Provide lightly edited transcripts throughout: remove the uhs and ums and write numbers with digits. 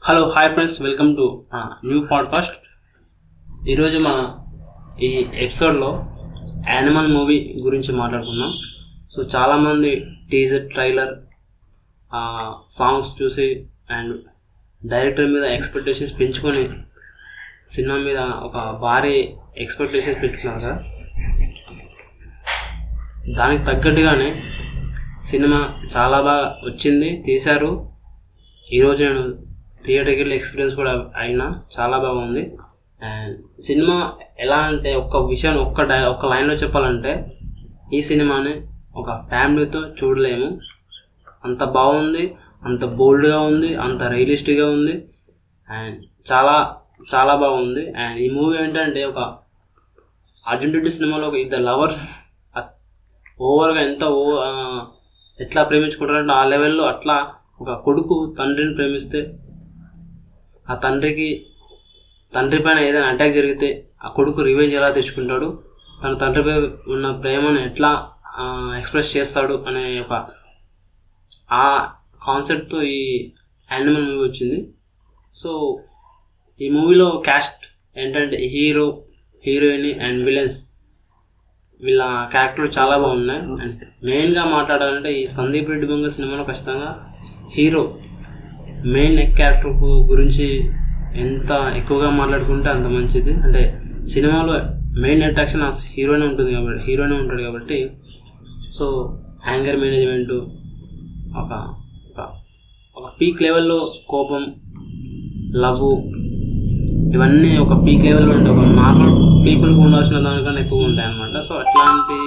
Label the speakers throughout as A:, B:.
A: Hello hi friends, welcome to new podcast. ఈరోజు మన ఈ ఎపిసోడ్లో యానిమల్ మూవీ గురించి మాట్లాడుకుందాం. సో చాలామంది టీజర్, ట్రైలర్, సాంగ్స్ చూసి అండ్ డైరెక్టర్ మీద ఎక్స్పెక్టేషన్స్ పెంచుకొని సినిమా మీద ఒక భారీ ఎక్స్పెక్టేషన్స్ పెట్టుకున్నారు కదా. దానికి తగ్గట్టుగానే సినిమా చాలా బాగా వచ్చింది, తీశారు. ఈరోజు నేను థియేటర్కి వెళ్ళి ఎక్స్పీరియన్స్ కూడా అయినా చాలా బాగుంది. అండ్ సినిమా ఎలా అంటే ఒక్క విషయం ఒక్క లైన్లో చెప్పాలంటే ఈ సినిమాని ఒక ఫ్యామిలీతో చూడలేము. అంత బాగుంది, అంత బోల్డ్గా ఉంది, అంత రియలిస్టిక్గా ఉంది అండ్ చాలా చాలా బాగుంది. అండ్ ఈ మూవీ ఏంటంటే ఒక అర్జున్ రెడ్డి సినిమాలో ఒక ఇద్దరు లవర్స్ ఓవర్గా ఎట్లా ప్రేమించుకుంటారంటే ఆ లెవెల్లో అట్లా ఒక కొడుకు తండ్రిని ప్రేమిస్తే ఆ తండ్రి పైన ఏదైనా అటాక్ జరిగితే ఆ కొడుకు రివెంజ్ ఎలా తెచ్చుకుంటాడు, తన తండ్రిపై ఉన్న ప్రేమను ఎట్లా ఎక్స్ప్రెస్ చేస్తాడు అనే ఒక ఆ కాన్సెప్ట్తో ఈ యానిమల్ మూవీ వచ్చింది. సో ఈ మూవీలో క్యాస్ట్ ఏంటంటే హీరో, హీరోయిన్ అండ్ విలన్స్ వీళ్ళ క్యారెక్టర్లు చాలా బాగున్నాయి. అండ్ మెయిన్గా మాట్లాడాలంటే ఈ సందీప్ రెడ్డి బొంగ సినిమాలో ఖచ్చితంగా హీరో మెయిన్ క్యారెక్టర్ గురించి ఎంత ఎక్కువగా మాట్లాడుకుంటే అంత మంచిది. అంటే సినిమాలో మెయిన్ అట్రాక్షన్ ఆ హీరోనే ఉంటాడు కాబట్టి సో యాంగర్ మేనేజ్మెంటు ఒక ఒక పీక్ లెవెల్లో కోపం, లవ్ ఇవన్నీ ఒక పీక్ లెవెల్లో ఉంటాయి. ఒక నార్మల్ పీపుల్కి ఉండాల్సిన దానికన్నా ఎక్కువ ఉంటాయి అన్నమాట. సో అట్లాంటి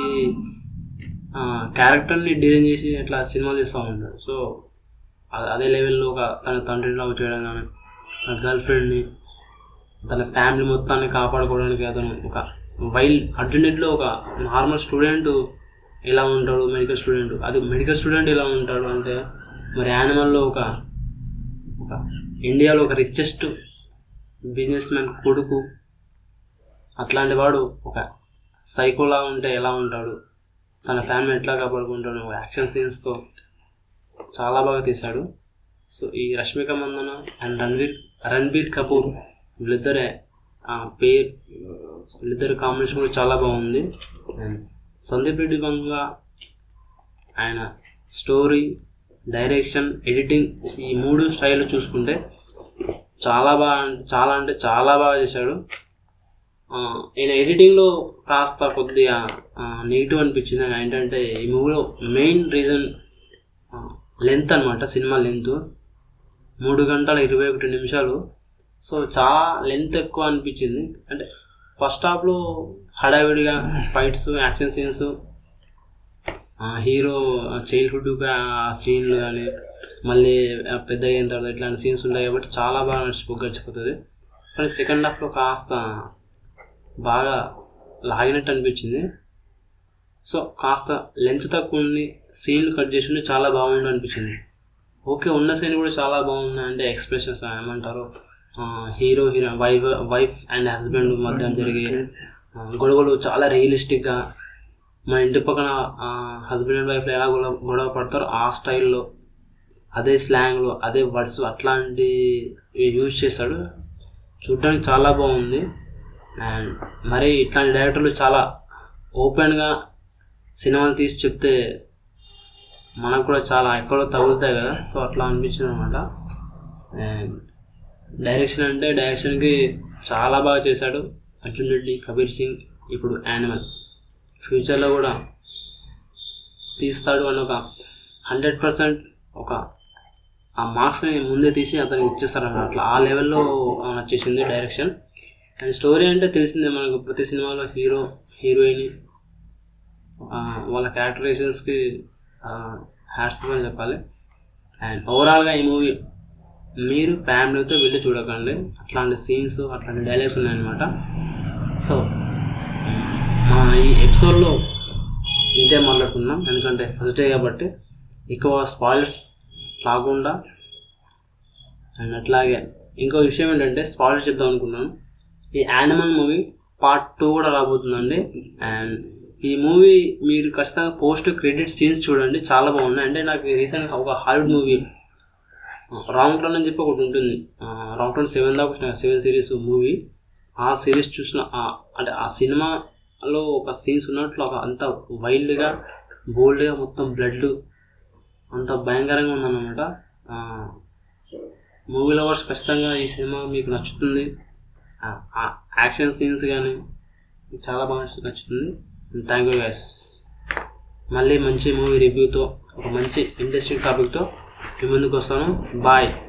A: క్యారెక్టర్ని డిజైన్ చేసి అట్లా సినిమా తీస్తూ ఉంటాడు. సో అదే లెవెల్లో ఒక తన తండ్రిని లవ్ చేయడం కానీ, తన గర్ల్ ఫ్రెండ్ని, తన ఫ్యామిలీ మొత్తాన్ని కాపాడుకోవడానికి అతను ఒక అర్జున్ రెడ్డిలో ఒక నార్మల్ స్టూడెంట్ ఎలా ఉంటాడు, మెడికల్ స్టూడెంట్ ఎలా ఉంటాడు అంటే మరి యానిమల్లో ఒక ఇండియాలో ఒక రిచెస్ట్ బిజినెస్ మ్యాన్ కొడుకు, అట్లాంటి వాడు ఒక సైకోలా ఉంటే ఎలా ఉంటాడు, తన ఫ్యామిలీ ఎట్లా కాపాడుకుంటాడు, యాక్షన్ సీన్స్తో చాలా బాగా తీశాడు. సో ఈ రష్మిక మందన అండ్ రణబీర్ కపూర్ వీళ్ళిద్దరి కాంబినేషన్ కూడా చాలా బాగుంది. అండ్ సందీప్ రెడ్డి బొంగ ఆయన స్టోరీ, డైరెక్షన్, ఎడిటింగ్ ఈ మూడు స్టైల్ చూసుకుంటే చాలా బాగా చేశాడు. ఈయన ఎడిటింగ్లో కాస్త కొద్దిగా నెగిటివ్ అనిపించింది. ఏంటంటే ఈ మూవీలో మెయిన్ రీజన్ లెంత్ అనమాట. సినిమా లెంత్ 3 గంటల 21 నిమిషాలు. సో చాలా లెంత్ ఎక్కువ అనిపించింది. అంటే ఫస్ట్ హాఫ్లో హడావిడిగా fights, action scenes, hero childhood సీన్లు కానీ మళ్ళీ పెద్ద అయిన తర్వాత ఇట్లాంటి సీన్స్ ఉంటాయి కాబట్టి చాలా బాగా గడిచిపోతుంది. కానీ సెకండ్ హాఫ్లో కాస్త బాగా లాగినట్టు అనిపించింది. సో కాస్త లెంత్ తక్కువ ఉంది, సీన్లు కట్ చేసి చాలా బాగుంది అనిపించింది. ఓకే, ఉన్న సీన్ కూడా చాలా బాగున్నాయి. అంటే ఎక్స్ప్రెషన్స్ ఏమంటారు, హీరో వైఫ్ అండ్ హస్బెండ్ మధ్య జరిగే గొడవలు చాలా రియలిస్టిక్గా, మన ఇంటి పక్కన హస్బెండ్ అండ్ వైఫ్లో ఎలా గొడవ పడతారో ఆ స్టైల్లో, అదే స్లాంగ్లో, అదే వర్డ్స్ అట్లాంటి యూజ్ చేశాడు. చూడడానికి చాలా బాగుంది. అండ్ మరి ఇట్లాంటి డైరెక్టర్లు చాలా ఓపెన్గా సినిమాలు తీసి చెప్తే మనకు కూడా చాలా ఎక్కడో తగులుతాయి కదా. సో అట్లా అనిపించింది అనమాట. అండ్ డైరెక్షన్కి చాలా బాగా చేశాడు అర్జున్ రెడ్డి, కబీర్ సింగ్. ఇప్పుడు యానిమల్ ఫ్యూచర్లో కూడా తీస్తాడు అని ఒక 100% ఒక ఆ మార్క్స్ని ముందే తీసి అతనికి ఇచ్చేస్తారన్నమాట. అట్లా ఆ లెవెల్లో వచ్చేసింది డైరెక్షన్. అండ్ స్టోరీ అంటే తెలిసిందే మనకు, ప్రతి సినిమాలో హీరో, హీరోయిన్ వాళ్ళ క్యారెక్టరైజేషన్స్కి హ్యాట్స్ ఆఫ్ అని చెప్పాలి. అండ్ ఓవరాల్గా ఈ మూవీ మీరు ఫ్యామిలీతో వెళ్ళి చూడకండి. అట్లాంటి సీన్స్, అట్లాంటి డైలాగ్స్ ఉన్నాయన్నమాట. సో మా ఈ ఎపిసోడ్లో ఇదే మాట్లాడుకుందాం, ఎందుకంటే ఫస్ట్ డే కాబట్టి ఎక్కువ స్పాయిల్స్ కాకుండా. అండ్ అట్లాగే ఇంకో విషయం ఏంటంటే స్పాయిల్స్ చెప్దాం అనుకున్నాను. ఈ యానిమల్ మూవీ పార్ట్ 2 కూడా రాబోతుందండి. అండ్ ఈ మూవీ మీరు ఖచ్చితంగా పోస్ట్ క్రెడిట్ సీన్స్ చూడండి, చాలా బాగున్నాయి. అంటే నాకు రీసెంట్గా ఒక హాలీవుడ్ మూవీ రాంగ్ టర్న్ అని చెప్పి ఒకటి ఉంటుంది. రాంగ్ టర్న్ 7 దాకా 7 సిరీస్ మూవీ. ఆ సిరీస్ చూసిన అంటే ఆ సినిమాలో ఒక సీన్స్ ఉన్నట్లు అంత వైల్డ్గా బోల్డ్గా మొత్తం బ్లడ్ అంత భయంకరంగా ఉందన్నమాట. మూవీ లవర్స్ ఖచ్చితంగా ఈ సినిమా మీకు నచ్చుతుంది. యాక్షన్ సీన్స్ కానీ చాలా బాగా నచ్చుతుంది. Thank you guys. మళ్ళీ మంచి మూవీ రివ్యూతో ఒక మంచి ఇంట్రెస్టింగ్ టాపిక్తో మీ ముందుకు వస్తాను. బాయ్.